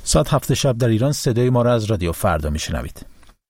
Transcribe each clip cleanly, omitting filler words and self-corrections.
ساعت 7 شب در ایران صدای ما را از رادیو فردا میشنوید.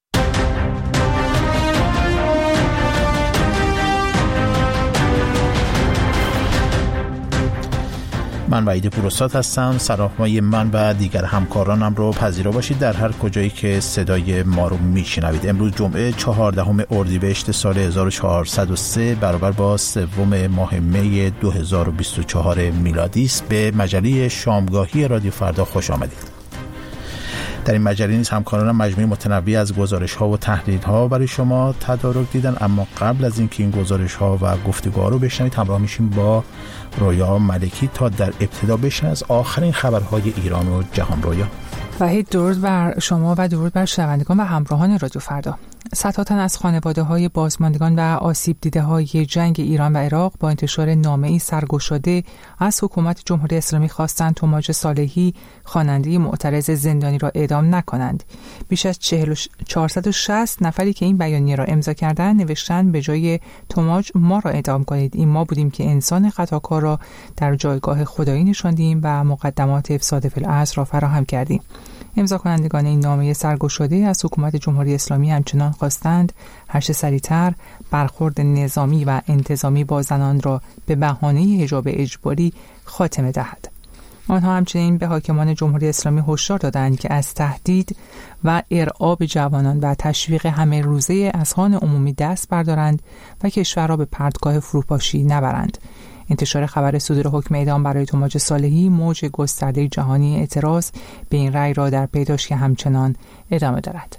من وحید پوراستاد هستم. سلام‌های من و دیگر همکارانم رو پذیرا باشید در هر کجایی که صدای ما رو میشنوید. امروز جمعه 14 اردیبهشت سال 1403 برابر با 3 ماه می 2024 میلادی است. به مجله شامگاهی رادیو فردا خوش آمدید. در این مجله نیز همکارانم مجموعه متنوعی از گزارش‌ها و تحلیل‌ها برای شما تدارک دیدن، اما قبل از اینکه این گزارش‌ها و گفتگوها رو بشنوید همراه میشیم با رویا ملکی تا در ابتدا بشنوید از آخرین خبرهای ایران و جهان. رویا. وحید، درود بر شما و درود بر شنوندگان و همراهان رادیو فردا. صدها تن از خانواده‌های بازماندگان و آسیب دیده‌های جنگ ایران و عراق با انتشار نامه‌ای سرگشاده از حکومت جمهوری اسلامی خواستند توماج صالحی، خواننده معترض زندانی را اعدام نکنند. بیش از 460 نفری که این بیانیه را امضا کردند نوشتند به جای توماج ما را اعدام کنید. این ما بودیم که انسان خطاکار را در جایگاه خدایی نشاندیم و مقدمات افساد فی الارض را فراهم کردیم. امضا کنندگان این نامه سرگشاده از حکومت جمهوری اسلامی همچنان خواستند هر چه سریعتر برخورد نظامی و انتظامی با زنان را به بهانه حجاب اجباری خاتمه دهد. آنها همچنین به حاکمان جمهوری اسلامی هشدار دادند که از تهدید و ارعاب جوانان و تشویق همه روزه اذهان عمومی دست بردارند و کشور را به پرتگاه فروپاشی نبرند. انتشار خبر صدور حکم اعدام برای توماج صالحی موج گسترده جهانی اعتراض به این رأی را در پی داشت که همچنان ادامه دارد.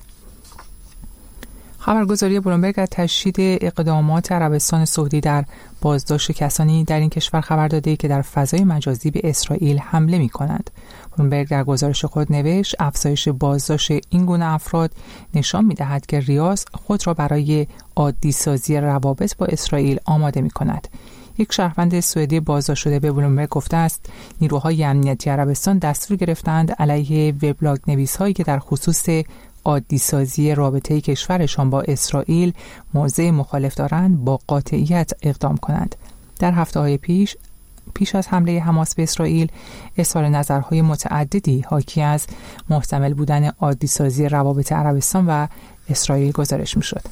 خبرگزاری بلومبرگ از تشدید اقدامات عربستان سعودی در بازداشت کسانی در این کشور خبر داده که در فضای مجازی به اسرائیل حمله می‌کنند. بلومبرگ در گزارش خود نوشت افزایش بازداشت این گونه افراد نشان می‌دهد که ریاض خود را برای عادی سازی روابط با اسرائیل آماده می‌کند. یک شهروند سوئدی بازداشت شده به بلومبرگ گفته است نیروهای امنیتی عربستان دستور گرفتند علیه وبلاگ نویس‌هایی که در خصوص عادی سازی رابطه کشورشان با اسرائیل موضع مخالف دارند با قاطعیت اقدام کنند. در هفته‌های پیش از حمله حماس به اسرائیل اظهار نظرهای متعددی حاکی از محتمل بودن عادی سازی روابط عربستان و اسرائیل گزارش می‌شد.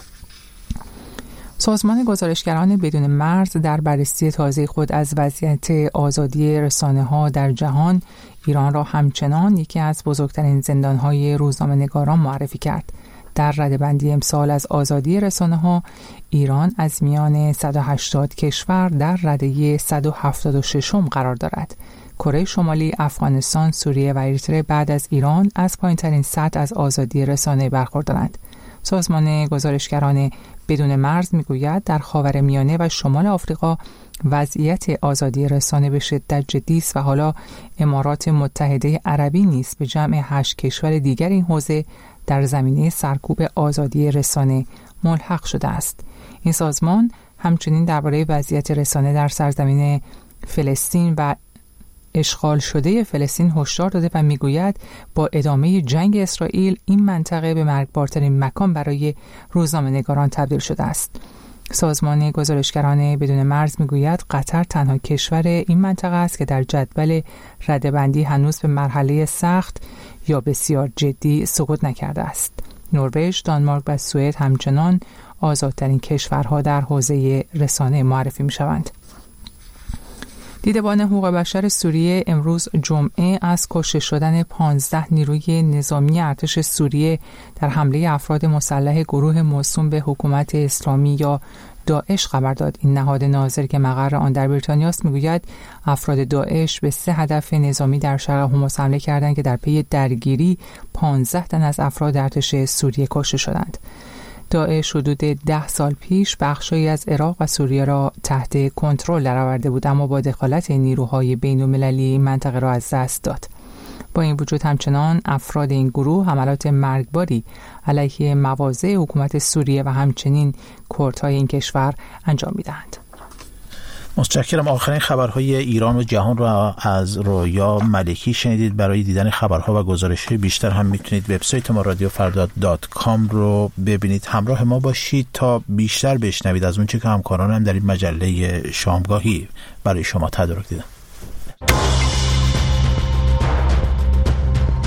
سازمان گزارشگران بدون مرز در بررسی تازه خود از وضعیت آزادی رسانه‌ها در جهان ایران را همچنان یکی از بزرگترین زندان‌های روزنامه‌نگاران معرفی کرد. در رده‌بندی امسال از آزادی رسانه‌ها ایران از میان 180 کشور در رده 176م قرار دارد. کره شمالی، افغانستان، سوریه و اریتره بعد از ایران از پایین‌ترین سطح از آزادی رسانه برخوردارند. سازمان گزارشگران بدون مرز میگوید در خاورمیانه و شمال آفریقا وضعیت آزادی رسانه به شدت جدی است و حالا امارات متحده عربی نیز به جمع 8 کشور دیگر این حوزه در زمینه سرکوب آزادی رسانه ملحق شده است. این سازمان همچنین درباره وضعیت رسانه در سرزمین فلسطین و اشغال شده فلسطین هشدار داده و میگوید با ادامه جنگ اسرائیل این منطقه به مرگبارترین مکان برای روزنامه‌نگاران تبدیل شده است. سازمان گزارشگران بدون مرز میگوید قطر تنها کشور این منطقه است که در جدول رده‌بندی هنوز به مرحله سخت یا بسیار جدی سقوط نکرده است. نروژ، دانمارک و سوئد همچنان آزادترین کشورها در حوزه رسانه معرفی میشوند. دیدبان حقوق بشر سوریه امروز جمعه از کشته شدن 15 نیروی نظامی ارتش سوریه در حمله افراد مسلح گروه موسوم به حکومت اسلامی یا داعش خبر داد. این نهاد ناظر که مقر آن در بریتانیا است میگوید افراد داعش به 3 هدف نظامی در شرق حمص حمله کردند که در پی درگیری 15 تن از افراد ارتش سوریه کشته شدند. داعش حدود 10 سال پیش بخشی از عراق و سوریه را تحت کنترل درآورده بود، اما با دخالت نیروهای بین‌المللی منطقه را از دست داد. با این وجود همچنان افراد این گروه حملات مرگباری علیه مواضع حکومت سوریه و همچنین کردهای این کشور انجام می‌دهند. متشکرم. آخرین خبرهای ایران و جهان را از رویا ملکی شنیدید. برای دیدن خبرها و گزارش‌های بیشتر هم میتونید وبسایت ما radiofardad.com رو ببینید. همراه ما باشید تا بیشتر بشنوید از اون چه که همکارانم در این مجله شامگاهی برای شما تدارک دیدن.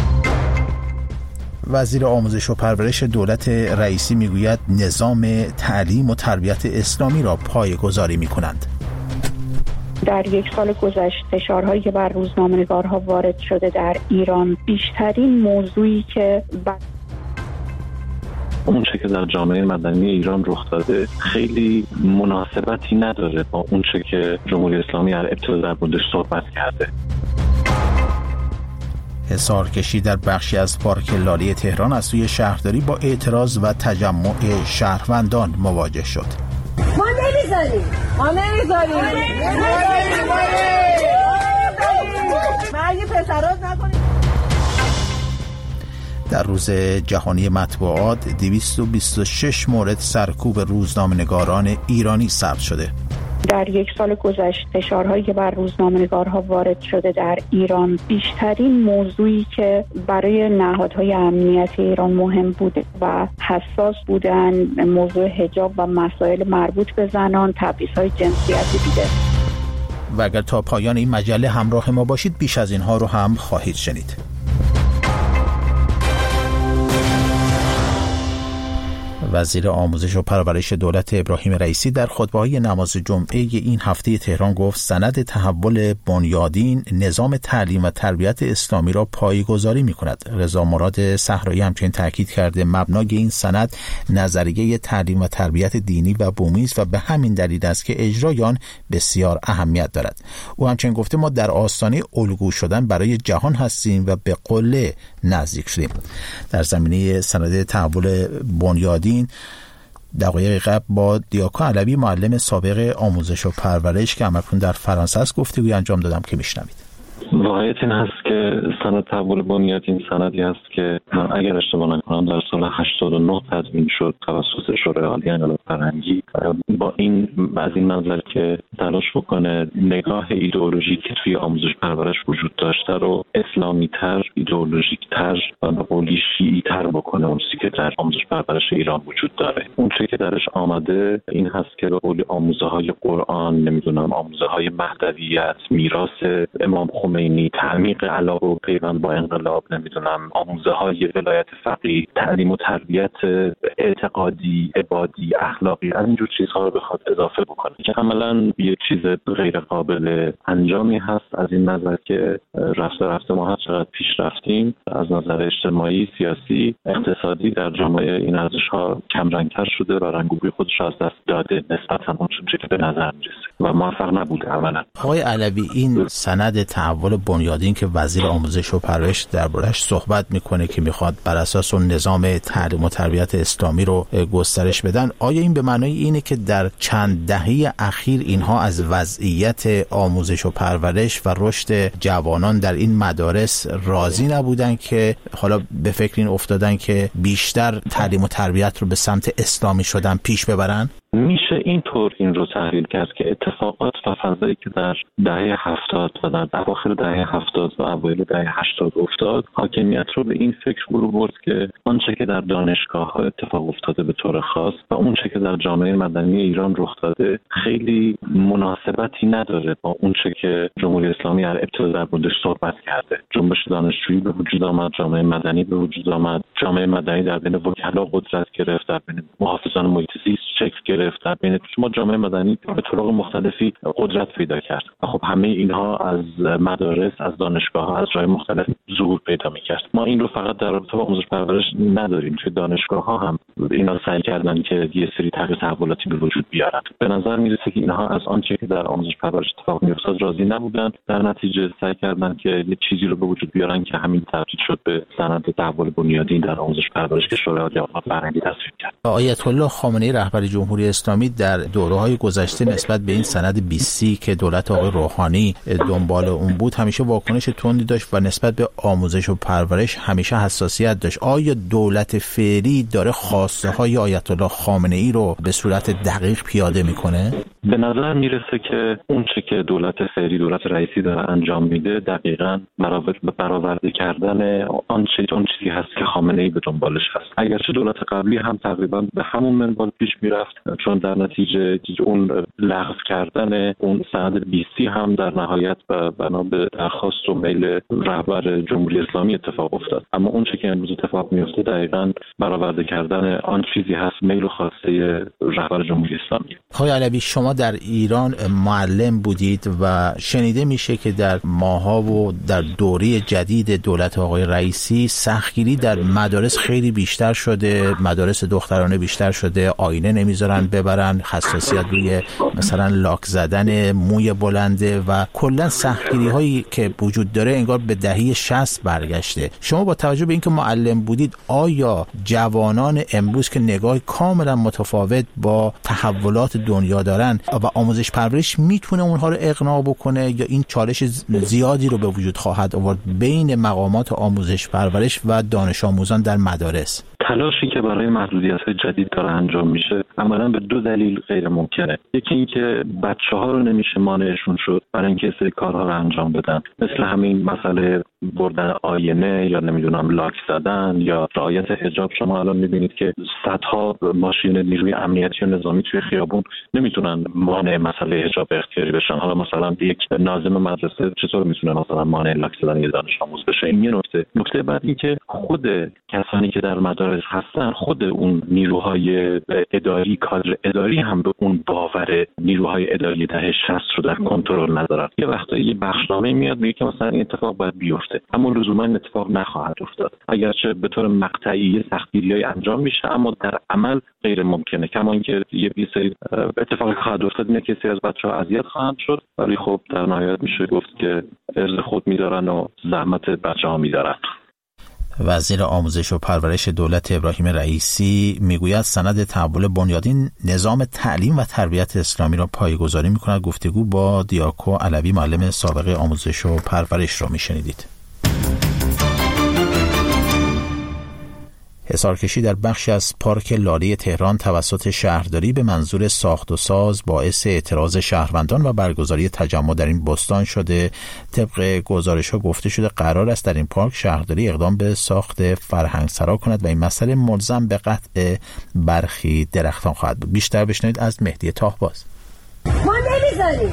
وزیر آموزش و پرورش دولت رئیسی میگوید نظام تعلیم و تربیت اسلامی را پایه‌گذاری می‌کنند. در یک سال گذشته فشارهایی که بر روزنامه‌نگارها وارد شده در ایران بیشترین موضوعی که اون چه که در جامعه مدنی ایران رخ داده خیلی مناسبتی نداره با اون چه که جمهوری اسلامی در ابتدا در موردش صحبت کرده. حصارکشی در بخشی از پارک لاله تهران از سوی شهرداری با اعتراض و تجمع شهروندان مواجه شد. ما نمیذاریم مرگ پسرات نکنیم. در روز جهانی مطبوعات 226 مورد سرکوب روزنامه‌نگاران ایرانی ثبت شده. در یک سال گذشته فشارهایی که بر روزنامه‌نگارها وارد شده در ایران بیشترین موضوعی که برای نهادهای امنیتی ایران مهم بوده و حساس بودن موضوع حجاب و مسائل مربوط به زنان، تبعیض‌های جنسیتی دیده. و اگر تا پایان این مجله همراه ما باشید بیش از اینها رو هم خواهید شنید. وزیر آموزش و پرورش دولت ابراهیم رئیسی در خطبه‌های نماز جمعه این هفته تهران گفت سند تحول بنیادین نظام تعلیم و تربیت اسلامی را پایه‌گذاری می‌کند. رضا مراد صحرایی همچنین تاکید کرده مبنای این سند نظریه تعلیم و تربیت دینی و بومی است و به همین دلیل است که اجرای آن بسیار اهمیت دارد. او همچنین گفته ما در آستانه الگو شدن برای جهان هستیم و به قله نزدیک شدیم. در زمینه سند تحول بنیادین دقایق قبل با دیاکو علوی معلم سابق آموزش و پرورش که عملکن در فرانسه است گفتگوی انجام دادم که میشنوید. واقعیت این هست که سند تحول بنیادین سندی هست که اگر اشتباه نکنم در سال 89 تدوین شد توسط شورای عالی انقلاب فرهنگی با این از این منظر که تلاش بکنه نگاه ایدئولوژیکی که توی آموزش پرورش وجود داشته رو اسلامی‌تر، ایدئولوژیک‌تر و به قولی شیعی‌تر بکنه اون چیزی که در آموزش پرورش ایران وجود داره. اون چیزی که درش آمده این هست که به قولی آموزه‌های قرآن، نمیدونم آموزه‌های مهدویت، میراث امام خمینی، تعمیق علاقه و پیوند با انقلاب، نمیدونم آموزه‌های ولایت فقیه، تعلیم و تربیت اعتقادی، عبادی، اخلاقی، از اینجور چیزها رو بخواد اضافه بکنه که عملاً یه چیز غیر قابل انجامی هست از این نظر که رفته ما هر چقدر پیش رفتیم از نظر اجتماعی، سیاسی، اقتصادی در جامعه این ارزش‌ها کم رنگ‌تر شده و رنگ‌وبوی خودش از دست داده نسبتاً اون چیزی که به نظر می‌رسه و موفق نبوده عملاً. آقای علوی این سند تحول بنیادین که وزیر آموزش و پرورش دربارش صحبت میکنه که میخواد بر اساس اون نظام تعلیم و تربیت اسلامی رو گسترش بدن، آیا این به معنای اینه که در چند دهه اخیر اینها از وضعیت آموزش و پرورش و رشد جوانان در این مدارس راضی نبودن که حالا به فکر این افتادن که بیشتر تعلیم و تربیت رو به سمت اسلامی شدن پیش ببرن؟ میشه اینطور این رو تحلیل کرد که اتفاقات و فضایی که در دهه 70 و در اواخر دهه 70 و اوایل دهه 80 افتاد حاکمیت رو به این فکر فرو برد که آنچه که در دانشگاه‌ها اتفاق افتاده به طور خاص و اونچه که در جامعه مدنی ایران رخ داده خیلی مناسبتی نداره با اونچه که جمهوری اسلامی در ابتدا در موردش صحبت کرده. جنبش دانشجویی به وجود آمد، جامعه مدنی به وجود آمد، جامعه مدنی در بین وکلا قدرت گرفت، در بین محافظان محیط زیست شکل گرفت، در بین شما جامعه مدنی به طرق مختلفی قدرت پیدا کرد. خب همه اینها از مدارس، از دانشگاه‌ها، از جای مختلف ظهور پیدا می‌کرد. ما این رو فقط در رابطه با آموزش پرورش نداریم، توی دانشگاه‌ها هم اینا سعی کردن که یه سری تغییر تحولاتی به وجود بیارن. به نظر میرسه که اینها از آنچه که در آموزش پرورش اتفاق می‌افتاد راضی نبودن، در نتیجه سعی کردن که یه چیزی رو به وجود بیارن که همین تبدیل شد به سند تحول بنیادین در آموزش پرورش که شورای عالی انقلاب فرهنگی تصویب کرد. آیت الله خامنه‌ای رهبر جمهوری اسلامی در دوره‌های گذشته نسبت به این سند 20 که دولت آقای روحانی دنبال اون بود همیشه واکنش تندی داشت و نسبت به آموزش و پرورش همیشه حساسیت داشت. آیا دولت فعلی داره خواست خواسته های آیت الله خامنه‌ای رو به صورت دقیق پیاده میکنه؟ به نظر میرسه که اون چه که دولت فعلی، دولت رئیسی داره انجام میده دقیقاً برآورده کردن اون چیزی هست که خامنه‌ای به دنبالش هست. اگرچه دولت قبلی هم تقریبا به همون منوال پیش میرفت، چون در نتیجه اون لغو کردن اون سند 20 هم در نهایت بنا به درخواست و میل رهبر جمهوری اسلامی اتفاق افتاد. اما اون چه که امروز اتفاق میفته دقیقاً برآورده کردن آن چیزی هست میل و خواسته رهبر جمهوری اسلامی. آقای علوی، شما در ایران معلم بودید و شنیده میشه که در ماها و در دوره جدید دولت آقای رئیسی سختگیری در مدارس خیلی بیشتر شده، مدارس دخترانه بیشتر شده، آینه نمیذارن ببرن، حساسیت روی مثلا لاک زدن، موی بلنده و کلا سختگیری هایی که وجود داره انگار به دهه 60 برگشته. شما با توجه به اینکه معلم بودید، آیا جوانان امروز که نگاه کاملا متفاوت با تحولات دنیا دارن و آموزش پرورش میتونه اونها رو اقناع بکنه یا این چالش زیادی رو به وجود خواهد آورد بین مقامات آموزش پرورش و دانش آموزان در مدارس؟ تلاشی که برای محدودیت‌های جدید داره انجام میشه عملاً به دو دلیل غیر ممکنه. یکی این که بچه‌ها رو نمیشه مانعشون شد برای اینکه سری کارها رو انجام بدن، مثل همین مسئله بردن آینه یا نمیدونم لاک زدن یا رعایت حجاب. شما الان میبینید که صدها ماشین نیروی امنیتی و نظامی توی خیابون نمیتونن مانع مسئله حجاب اختیاری بشن. حالا مثلا یک ناظم مدرسه چطور میتونه مثلا مانع لاک زدن یه دانش آموز بشه؟ این یه نکته بعد این که خود کسانی که در مدارس هستن، خود اون نیروهای اداری، کادر اداری هم به اون باور نیروهای اداری دهه 60 رو در کنترل ندارن. یه وقتایی یه بخشنامه میاد میگه که مثلا این اتفاق باید بیفته، اما لزوما این اتفاق نخواهد افتاد. اگرچه به طور مقطعی سختگیری‌های انجام میشه، اما در عمل غیر ممکنه. کما اینکه یه سری اتفاقی خواهد افتاد اینه که سری از بچه‌ها اذیت خواهند شد، ولی خب در نهایت میشه گفت که ارز خود میدارن و زحمت بچه‌ها میدارن. وزیر آموزش و پرورش دولت ابراهیم رئیسی میگوید سند تحول بنیادین نظام تعلیم و تربیت اسلامی را پایه‌گذاری می‌کند. گفتگو با دیاکو علوی، معلم سابق آموزش و پرورش را میشنیدید. حصارکشی در بخشی از پارک لاله تهران توسط شهرداری به منظور ساخت و ساز باعث اعتراض شهروندان و برگزاری تجمع در این بستان شده. طبق گزارش‌ها گفته شده قرار است در این پارک شهرداری اقدام به ساخت فرهنگسرا کند و این مسئله ملزم به قطع برخی درختان خواهد بود. بیشتر بشنوید از مهدی تاهباز. ما نمیذاریم.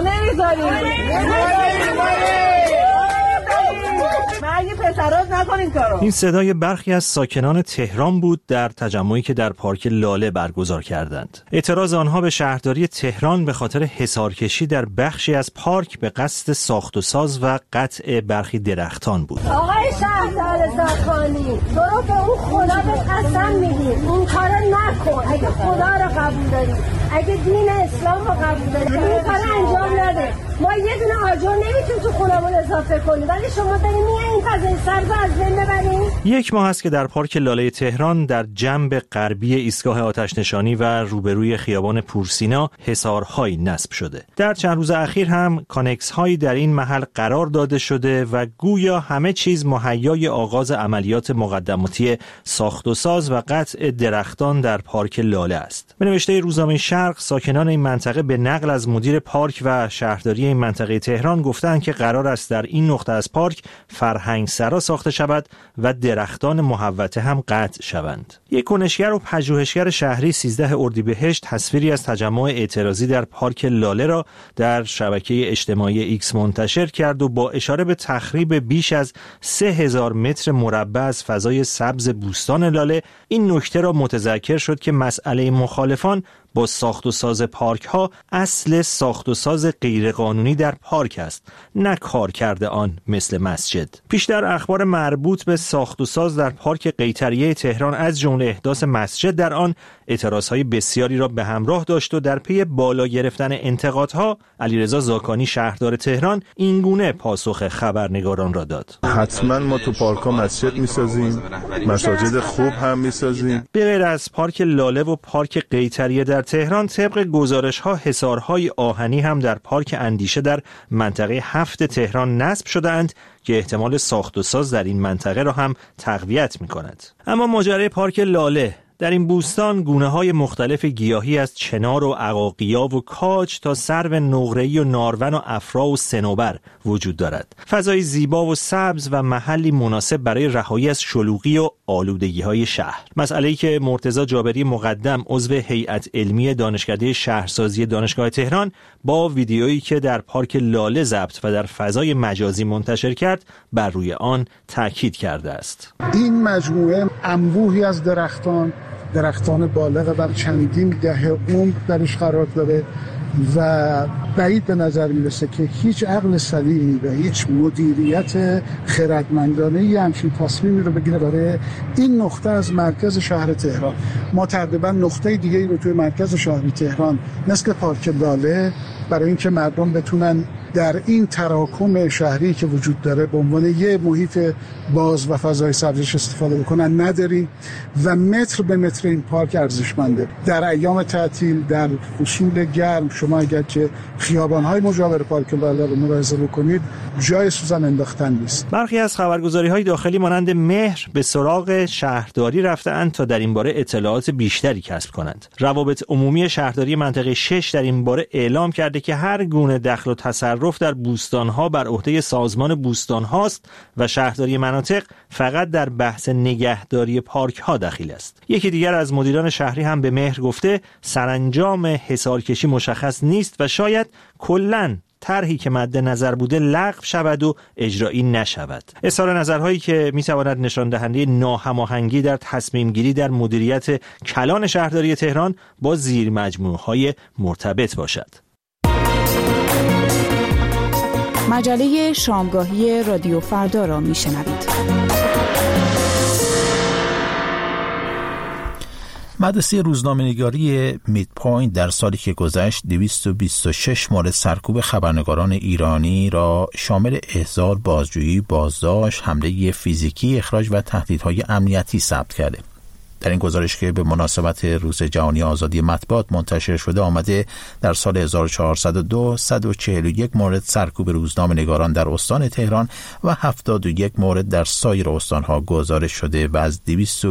این صدای برخی از ساکنان تهران بود در تجمعی که در پارک لاله برگزار کردند. اعتراض آنها به شهرداری تهران به خاطر حصارکشی در بخشی از پارک به قصد ساخت و ساز و قطع برخی درختان بود. آقای شهردار زاکانی، تو به اون خدا به قسم میدیم این کارو نکن. اگه خدا رو قبول داری، اگه دین اسلام رو قبول داری، این کارو انجام نده. ما یه دونه آجر نمیتونیم تو خونمون اضافه کنیم، ولی شما دارین این فضای سبز از بین ببرین. یک ماه است که در پارک لاله تهران در جنب غربی ایستگاه آتش نشانی و روبروی خیابان پورسینا حصارهایی نصب شده. در چند روز اخیر هم کانکس هایی در این محل قرار داده شده و گویا همه چیز مهیای آغاز عملیات مقدماتی ساخت و ساز و قطع درختان در پارک لاله است. به نوشته روزنامه شرق، ساکنان این منطقه به نقل از مدیر پارک و شهرداری این منطقه تهران گفتند که قرار است در این نقطه از پارک فرهنگسرا ساخته شود و درختان محوطه هم قطع شوند. یک کنشگر و پژوهشگر شهری 13 اردیبهشت تصویری از تجمع اعتراضی در پارک لاله را در شبکه اجتماعی ایکس منتشر کرد و با اشاره به تخریب بیش از 3000 متر مربع از فضای سبز بوستان لاله این نکته را متذکر شد که مسئله مخالفان با ساخت و ساز پارک ها اصل ساخت و ساز غیرقانونی در پارک است، نه کار کرده آن مثل مسجد. پیشتر اخبار مربوط به ساخت و ساز در پارک قیطریه تهران از جمله احداث مسجد در آن اعتراضهای بسیاری را به همراه داشت و در پی بالا گرفتن انتقادها علیرضا زاکانی شهردار تهران اینگونه پاسخ خبرنگاران را داد: حتما ما تو پارک‌ها مسجد می‌سازیم، مساجد خوب هم می‌سازیم. به غیر از پارک لاله و پارک قیطریه در تهران، طبق گزارش‌ها حصارهای آهنی هم در پارک اندیشه در منطقه 7 تهران نصب شده‌اند که احتمال ساخت و ساز در این منطقه را هم تقویت می‌کند. اما ماجرای پارک لاله در این بوستان گونه‌های مختلف گیاهی از چنار و عقاقیا و کاج تا سرو نقره‌ای و نارون و افرا و صنوبر وجود دارد. فضای زیبا و سبز و محلی مناسب برای رهایی از شلوغی و آلودگی‌های شهر. مسئله‌ای که مرتضی جابری مقدم عضو هیئت علمی دانشکده شهرسازی دانشگاه تهران با ویدیویی که در پارک لاله ضبط و در فضای مجازی منتشر کرد بر روی آن تاکید کرده است. این مجموعه انبوهی از درختان بالغ بر چندین دهه عمر درش قرار داره و بعید به نظر میرسه که هیچ عقل سلیمی و هیچ مدیریت خردمندانه‌ای همچین تصمیمی رو بگیره برای این نقطه از مرکز شهر تهران. ما تقریبا نقطه دیگه‌ای رو توی مرکز شهر تهران مثل پارک لاله برای اینکه مردم بتونن در این تراکم شهری که وجود داره به عنوان یه محیط باز و فضای سبزش استفاده بکنن نداریم و متر به متر این پارک ارزشمنده. در ایام تعطیل، در فصول گرم، شما اگر که خیابان‌های مجاور پارک لاله رو ملاحظه بکنید جای سوزن انداختن نیست. برخی از خبرگزاری‌های داخلی مانند مهر به سراغ شهرداری رفته‌اند تا در این باره اطلاعات بیشتری کسب کنند. روابط عمومی شهرداری منطقه 6 در این باره اعلام کرده که هر گونه دخل و تصرف در بوستان‌ها بر عهده سازمان بوستان‌هاست و شهرداری مناطق فقط در بحث نگهداری پارک‌ها دخیل است. یکی دیگر از مدیران شهری هم به مهر گفته سرانجام حصارکشی مشخص نیست و شاید کلاً طرحی که مد نظر بوده لغو شود و اجرایی نشود. اظهار نظرهایی که میتواند نشان دهنده ناهماهنگی در تصمیم گیری در مدیریت کلان شهرداری تهران با زیر مجموعه‌های مرتبط باشد. مجله شامگاهی رادیو فردا را میشنوید. مدرسه روزنامه‌نگاری میدپوینت در سالی که گذشت 226 مورد سرکوب خبرنگاران ایرانی را شامل احضار، بازجویی، بازداشت، حمله فیزیکی، اخراج و تهدیدهای امنیتی ثبت کرده. در این گزارش که به مناسبت روز جهانی آزادی مطبوعات منتشر شده آمده در سال 1402 141 مورد سرکوب روزنامه‌نگاران در استان تهران و 71 مورد در سایر استانها گزارش شده و از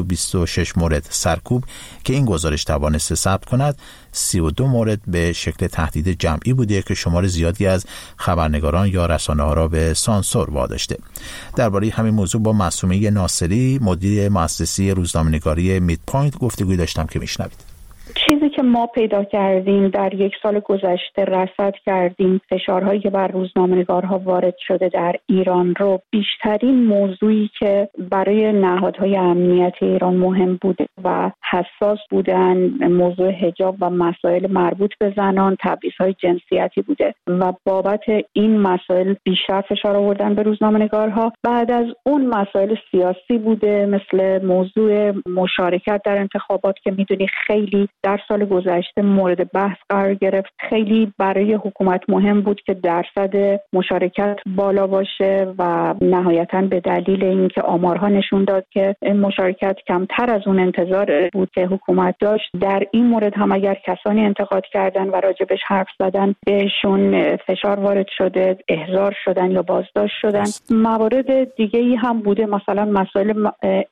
226 مورد سرکوب که این گزارش توانسته ثبت کند 32 مورد به شکل تهدید جمعی بوده که شمار زیادی از خبرنگاران یا رسانه‌ها را به سانسور واداشته. درباره همین موضوع با معصومه ناصری مدیر مؤسسه روزنامه‌نگاری میدپوینت گفتگوی داشتم که میشنوید. چیزی که ما پیدا کردیم در یک سال گذشته رصد کردیم فشارهایی که بر روزنامه‌نگارها وارد شده در ایران رو بیشترین موضوعی که برای نهادهای امنیتی ایران مهم بوده و حساس بودن موضوع حجاب و مسائل مربوط به زنان، تبعیض‌های جنسیتی بوده و بابت این مسائل بیشتر فشار آوردن به روزنامه‌نگارها. بعد از اون مسائل سیاسی بوده مثل موضوع مشارکت در انتخابات که میدونی خیلی در سال گذشته مورد بحث قرار گرفت. خیلی برای حکومت مهم بود که درصد مشارکت بالا باشه و نهایتاً به دلیل اینکه آمارها نشون داد که مشارکت کمتر از اون انتظار بود که حکومت داشت، در این مورد هم اگر کسانی انتقاد کردن و راجبش حرف زدن بهشون فشار وارد شده، احضار شدن یا بازداشت شدن. موارد دیگه‌ای هم بوده، مثلا مسائل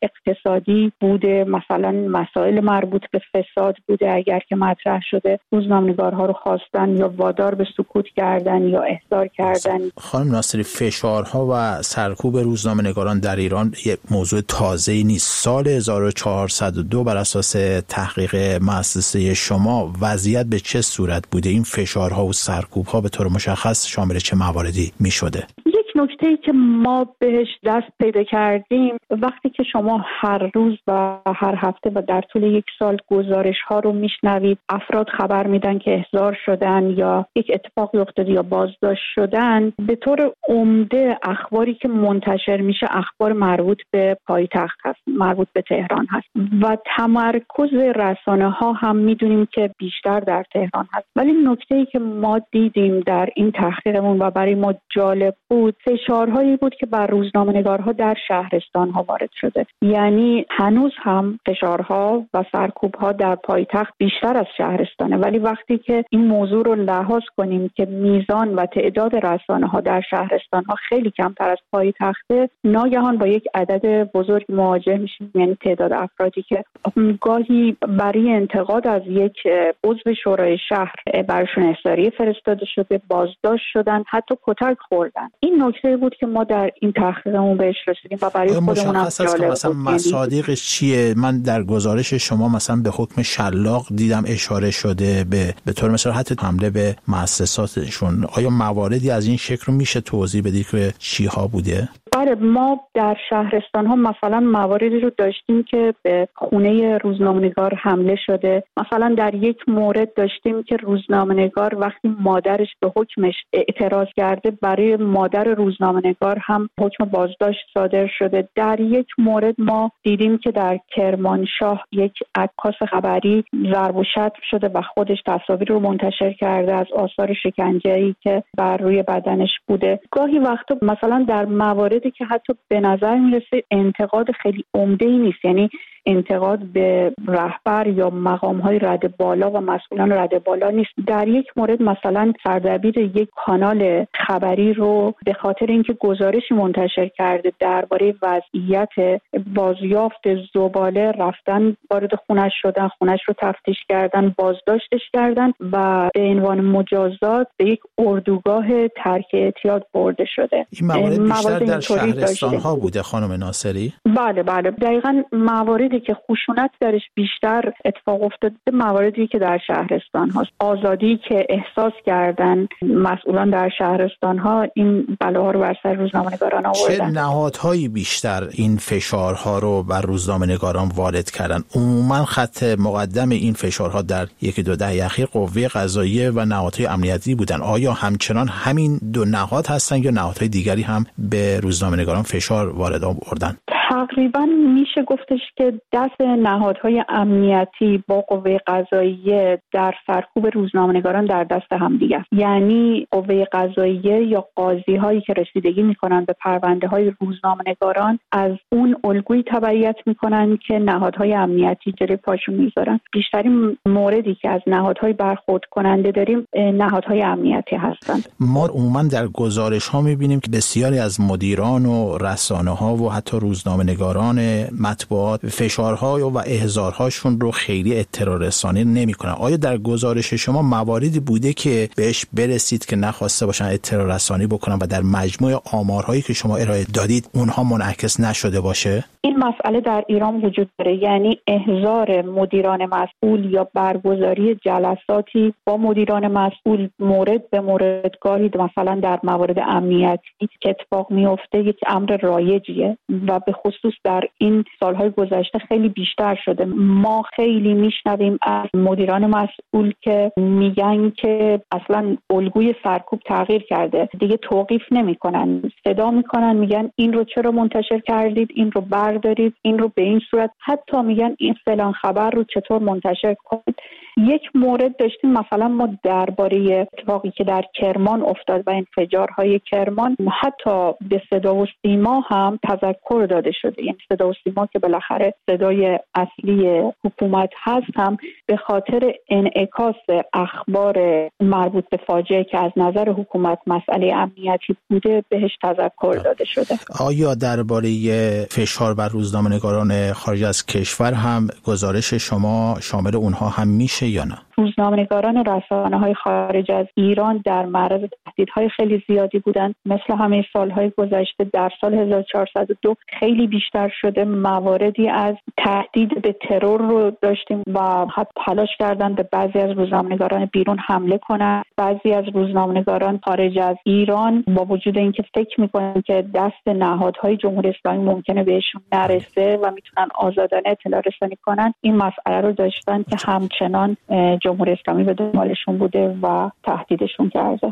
اقتصادی بوده، مثلا مسائل مربوط به فساد بوده اگر که مطرح شده روزنامه‌نگارها رو خواستن یا وادار به سکوت کردن یا احضار کردن. خانم ناصری، فشارها و سرکوب روزنامه‌نگاران در ایران یک موضوع تازه‌ای نیست. سال 1402 بر اساس تحقیق مؤسسه شما وضعیت به چه صورت بوده؟ این فشارها و سرکوب‌ها به طور مشخص شامل چه مواردی می‌شده؟ نکته‌ای که ما بهش دست پیدا کردیم وقتی که شما هر روز و هر هفته و در طول یک سال گزارش‌ها رو میشنوید، افراد خبر میدن که احضار شدن یا یک اتفاقی افتاده یا بازداشت شدن، به طور عمده اخباری که منتشر میشه اخبار مربوط به پایتخت هست، مربوط به تهران هست و تمرکز رسانه‌ها هم میدونیم که بیشتر در تهران هست. ولی نکته‌ای که ما دیدیم در این تحقیقمون و برای ما جالب بود، فشارهایی بود که بر روزنامه‌نگارها در شهرستان‌ها وارد شده. یعنی هنوز هم فشارها و سرکوب‌ها در پایتخت بیشتر از شهرستانه، ولی وقتی که این موضوع رو لحاظ کنیم که میزان و تعداد رسانه‌ها در شهرستان‌ها خیلی کمتر از پایتخته، ناگهان با یک عدد بزرگ مواجه میشیم. یعنی تعداد افرادی که گاهی برای انتقاد از یک عضو شورای شهر برشون احضاریه فرستاده شده، بازداشت شدن، حتی کتک خوردن. این نکته بود که ما در این تحقیقمون بهش رسیدیم و برای خودمون هم جالب مثلا مصادیقش چیه؟ من در گزارش شما مثلا به حکم شلاق دیدم اشاره شده، به طور مثلا حتی حمله به مؤسساتشون. آیا مواردی از این شکل رو میشه توضیح بدید که چی ها بوده؟ بله، ما در شهرستان ها مثلا مواردی رو داشتیم که به خونه روزنامه‌نگار حمله شده. مثلا در یک مورد داشتیم که روزنامه‌نگار وقتی مادرش به حکمش اعتراض کرده، برای مادر روزنامه‌نگار هم حکم بازداشت صادر شده. در یک مورد ما دیدیم که در کرمانشاه یک عکاس خبری ضرب و شتم شده و خودش تصاویر رو منتشر کرده از آثار شکنجه‌ای که بر روی بدنش بوده. گاهی وقتا مثلا در مواردی که حتی به نظر میرسه انتقاد خیلی عمده‌ای نیست، یعنی انتقاد به رهبر یا مقام‌های رده بالا و مسئولان رده بالا نیست. در یک مورد مثلا سردبیر یک کانال خبری رو به خاطر اینکه گزارشی منتشر کرده درباره وضعیت بازیافت زباله رفتن وارد خونش شدن، خونش رو تفتیش کردن، بازداشتش کردن و به عنوان مجازات به یک اردوگاه ترک اعتیاد برده شده. این موارد بیشتر در شهرستان‌ها بوده خانم ناصری؟ بله دقیقاً مواردی که خشونت درش بیشتر اتفاق افتاده مواردی که در شهرستان هاست. آزادی که احساس کردن مسئولان در شهرستان ها این بلاها رو بر سر روزنامه‌نگاران آوردن. چه نهادهایی بیشتر این فشارها رو بر روزنامه‌نگاران وارد کردن؟ عموما خط مقدم این فشارها در یکی دو دهه اخیر قوه قضاییه و نهادهای امنیتی بودن. آیا همچنان همین دو نهاد هستن یا نهادهای دیگری هم به روزنامه‌نگاران فشار وارد آوردن؟ تقریبا میشه گفتش که دست نهادهای امنیتی با قوه قضاییه در سرکوب روزنامه‌نگاران در دست هم دیگه است. یعنی قوه قضاییه یا قاضی هایی که رسیدگی میکنن به پرونده های روزنامه‌نگاران از اون الگویی تبعیت میکنن که نهادهای امنیتی جلوی پاشون میذارن. بیشترین موردی که از نهادهای برخورد کننده داریم نهادهای امنیتی هستند. ما عموما در گزارش ها میبینیم که بسیاری از مدیران و رسانه ها و حتی روزنامه‌نگاران مطبوعات فشارها و احضارهاشون رو خیلی اطلاع رسانی نمی‌کنن. آیا در گزارش شما مواردی بوده که بهش برسید که نخواسته باشن اطلاع رسانی بکنن و در مجموع آمارهایی که شما ارائه دادید اونها منعکس نشده باشه؟ این مسئله در ایران وجود داره، یعنی احضار مدیران مسئول یا برگزاری جلساتی با مدیران مسئول مورد به مورد، گاهی مثلا در موارد امنیتی که اتفاق میفته یک امر رایجیه و به خصوص در این سالهای گذشته خیلی بیشتر شده. ما خیلی میشنویم از مدیران مسئول که میگن که اصلا الگوی سرکوب تغییر کرده، دیگه توقیف نمیکنن، صدا میکنن، میگن این رو چرا منتشر کردید، این رو بردارید، این رو به این صورت، حتی میگن این فلان خبر رو چطور منتشر کنید. یک مورد داشتیم مثلا ما درباره اتفاقی که در کرمان افتاد و انفجارهای کرمان، حتی به صدا و سیما هم تذکر داده شده. یعنی صدا و سیما که بالاخره صدای اصلی حکومت هست هم به خاطر انعکاس اخبار مربوط به فاجعه که از نظر حکومت مسئله امنیتی بوده بهش تذکر داده شده. آیا درباره فشار بر روزنامه‌نگاران خارج از کشور هم گزارش شما شامل اونها هم میشه یا نه؟ روزنامه‌نگاران رسانه‌های خارج از ایران در معرض تهدیدهای خیلی زیادی بودند. مثل همه سالهای گذشته در سال 1402 خیلی بیشتر شده. مواردی از تهدید به ترور رو داشتیم و حتی تلاش کردن به بعضی از روزنامه‌نگاران بیرون حمله کنند. بعضی از روزنامه‌نگاران خارج از ایران با وجود اینکه فکر می‌کنن که دست نهادهای جمهوری اسلامی ممکنه بهشون نرسه و میتونن آزادانه اطلاع رسانی کنن، این مسئله رو داشتن که همچنان جمهوری اسلامی به دنبالشون بوده و تهدیدشون کرده.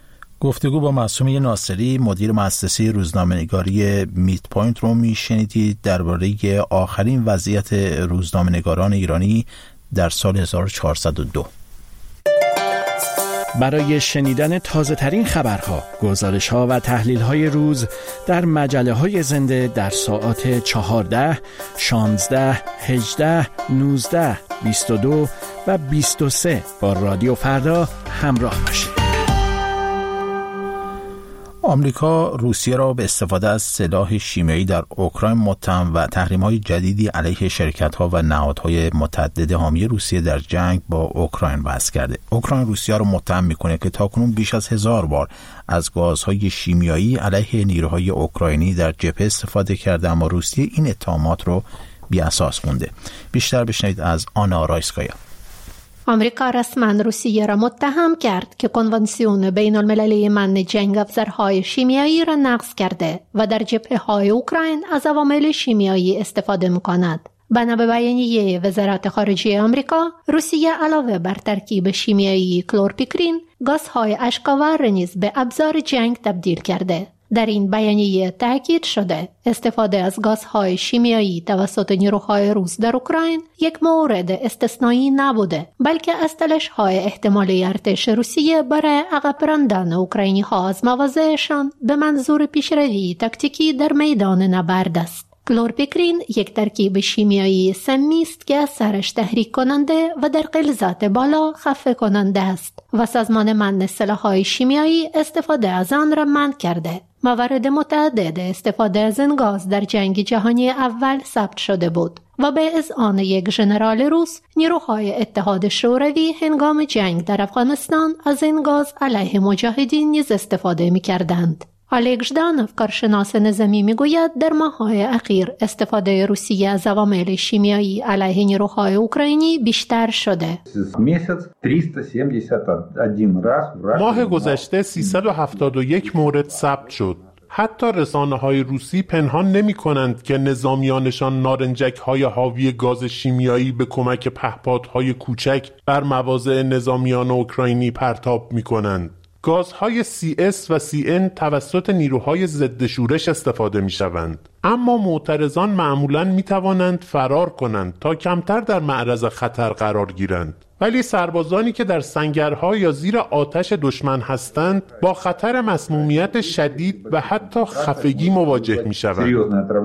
گفتگو با معصومه ناصری، مدیر مؤسسه روزنامه‌نگاری میت پوینت رو میشنیدید درباره آخرین وضعیت روزنامه‌نگاران ایرانی در سال 1402. برای شنیدن تازه ترین خبرها، گزارش ها و تحلیل های روز در مجله های زنده در ساعات 14، 16، 18، 19، 22 و 23 با رادیو فردا همراه باشید. آمریکا روسیه را به استفاده از سلاح شیمیایی در اوکراین متهم و تحریم‌های جدیدی علیه شرکت‌ها و نهادهای متعدد حامی روسیه در جنگ با اوکراین وضع کرده. اوکراین روسیه را متهم می‌کنه که تاکنون بیش از 1000 بار از گازهای شیمیایی علیه نیروهای اوکراینی در جبهه استفاده کرده، اما روسیه این اتهامات رو بی‌اساس مونده. بیشتر بشنوید از آنا رایسکایا. آمریکا رسما روسیه را متهم کرد که کنوانسیون بین المللی منع جنگ افزارهای شیمیایی را نقض کرده و در جبهه‌های اوکراین از عوامل شیمیایی استفاده می‌کند. بنا به بیانیه وزارت خارجه آمریکا، روسیه علاوه بر ترکیب شیمیایی کلورپیکرین، گازهای اشک‌آور را نیز به ابزار جنگ تبدیل کرده. در این بیانیه تاکید شده استفاده از گازهای شیمیایی توسط نیروهای روس در اوکراین یک مورد استثنایی نبوده، بلکه از تلاش‌های احتمالی ارتش روسیه برای عقب راندن اوکراینی‌ها از مواضعشان به منظور پیشروی تاکتیکی در میدان نبرد است. کلورپیکرین یک ترکیب شیمیایی سمی است که اثرش تحریک کننده و در غلظت بالا خفه کننده است و سازمان منع سلاح‌های شیمیایی استفاده از آن را منع کرده. موارد متعدد استفاده از این گاز در جنگ جهانی اول ثبت شده بود و به اذعان یک ژنرال روس، نیروهای اتحاد شوروی هنگام جنگ در افغانستان از این گاز علیه مجاهدین نیز استفاده می‌کردند. الکس ژدانوف، کارشناس نظامی، میگوید در ماه‌های اخیر استفاده روسیه از عوامل شیمیایی علیه نیروهای اوکراینی بیشتر شده. ماه گذشته 371 مورد ثبت شد. حتی رسانه‌های روسی پنهان نمی‌کنند که نظامیانشان نارنجک‌های حاوی گاز شیمیایی به کمک پهپادهای کوچک بر مواضع نظامیان اوکراینی پرتاب می‌کنند. گازهای CS و CN توسط نیروهای ضد شورش استفاده می‌شوند، اما معترضان معمولاً می‌توانند فرار کنند تا کمتر در معرض خطر قرار گیرند، ولی سربازانی که در سنگرها یا زیر آتش دشمن هستند با خطر مسمومیت شدید و حتی خفگی مواجه می‌شوند.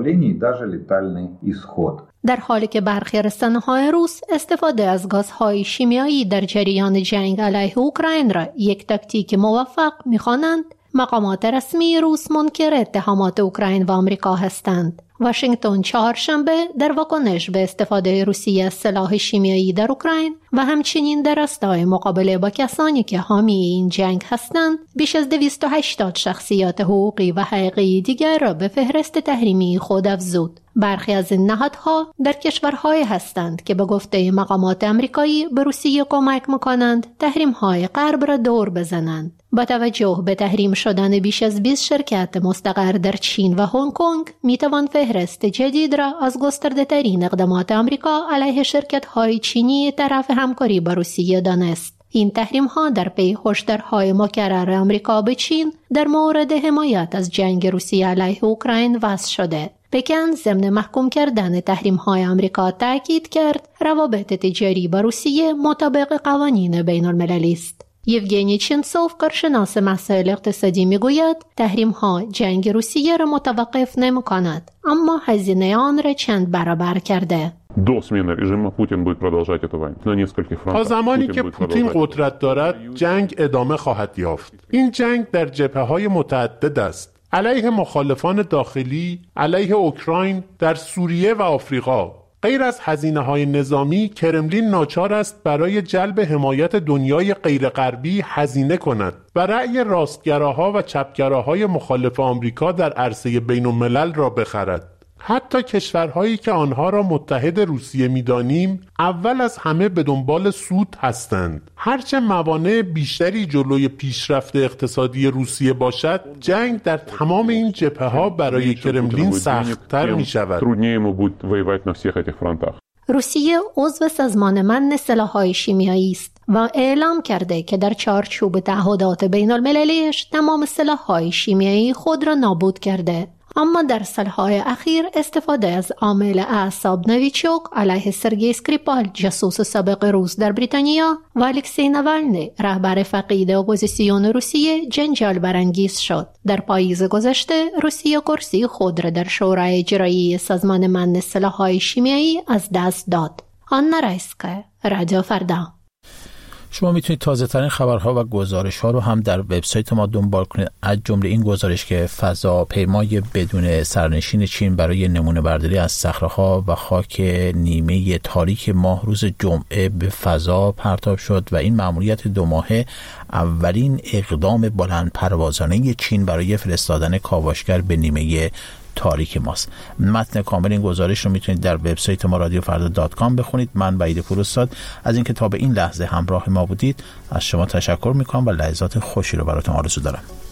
در حالی که برخی رسانه‌های روس استفاده از گازهای شیمیایی در جریان جنگ علیه اوکراین را یک تاکتیک موفق می‌خوانند، مقامات رسمی روس منکر اتهامات اوکراین و آمریکا هستند. واشنگتن چهارشنبه در واکنش به استفاده روسیه از سلاح شیمیایی در اوکراین و همچنین در راستای مقابله با کسانی که حامی این جنگ هستند، بیش از 280 شخصیت حقوقی و حقوقی دیگر را به فهرست تحریمی خود افزود. برخی از این نهادها در کشورهای هستند که به گفته مقامات آمریکایی به روسیه کمک می‌کنند تحریم‌های غرب را دور بزنند. با توجه به تحریم شدن بیش از 20 شرکت مستقر در چین و هنگ کنگ، میتوان فهرست جدید را از گسترده‌ترین اقدامات آمریکا علیه شرکت‌های چینی طرف همکاری با روسیه دانست. این تحریم‌ها در پی هشدارهای مکرر آمریکا به چین در مورد حمایت از جنگ روسیه علیه اوکراین وضع شده. پکن ضمن محکوم کردن تحریم‌های آمریکا تاکید کرد روابط تجاری با روسیه مطابق قوانین بین‌المللی است. یوگنی چینسوف، کارشناس مسائل اقتصادی، میگوید تحریم‌ها جنگ روسیه را متوقف نمی‌کند، اما هزینه آن را چند برابر کرده. تا زمانی که پوتین قدرت دارد، جنگ ادامه خواهد یافت. این جنگ در جبهه‌های متعدد است. علیه مخالفان داخلی، علیه اوکراین، در سوریه و آفریقا. غیر از هزینه‌های نظامی، کرملین ناچار است برای جلب حمایت دنیای غیرغربی هزینه کند و رأی راستگراها و چپگراهای مخالف آمریکا در عرصه بین‌الملل را بخرد. حتی کشورهایی که آنها را متحد روسیه می‌دانیم، اول از همه به دنبال سود هستند. هرچه موانع بیشتری جلوی پیشرفت اقتصادی روسیه باشد، جنگ در تمام این جبهه‌ها برای کرملین سخت‌تر می‌شود. روسیه عضو سازمان منع سلاح‌های شیمیایی است و اعلام کرده که در چارچوب تعهدات بین‌المللیش تمام سلاح‌های شیمیایی خود را نابود کرده. اما در سالهای اخیر استفاده از عامل اعصاب نویچوک علیه سرگئی اسکریپال جاسوس سابق روس در بریتانیا و الکسی ناوالنی رهبر فقید اپوزیسیون روسیه جنجال برانگیز شد. در پاییز گذشته روسیه کرسی خود را در شورای اجرایی سازمان منع سلاح‌های شیمیایی از دست داد. آنا رایسکا، رادیو فردا. شما میتونید تازه ترین خبرها و گزارش ها رو هم در وبسایت ما دنبال کنید، از جمله این گزارش که فضاپیمای بدون سرنشین چین برای نمونه برداری از صخره‌ها و خاک نیمه تاریک ماه روز جمعه به فضا پرتاب شد و این مأموریت 2 ماهه اولین اقدام بلند پروازانه چین برای فرستادن کاوشگر به نیمه تاریک ماست. متن کامل این گزارش رو میتونید در وبسایت ما رادیوفردا.com بخونید. من وحید پوراستاد از اینکه تا به این لحظه همراه ما بودید از شما تشکر میکنم و لحظات خوشی رو براتون آرزو دارم.